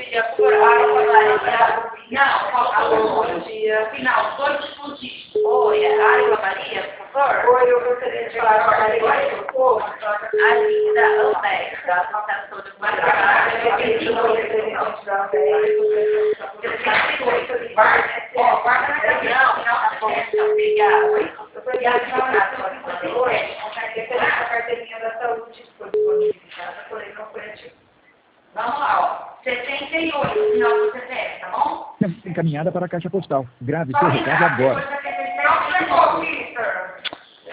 dia, por favor. Não, falou bom dia. Final, 2 explosivos. Oi, Água Maria, por favor. Oi, eu gostaria de falar com a Maria, por favor. A Linda Alberta, a cantora do guarda na caminhão, não, tá bom, obrigada. E a carteirinha da saúde foi disponibilizada, porém não foi ativada. Vamos lá, ó. 78, final do 70, tá bom? Encaminhada para a caixa postal. Grave seu recado agora. Não,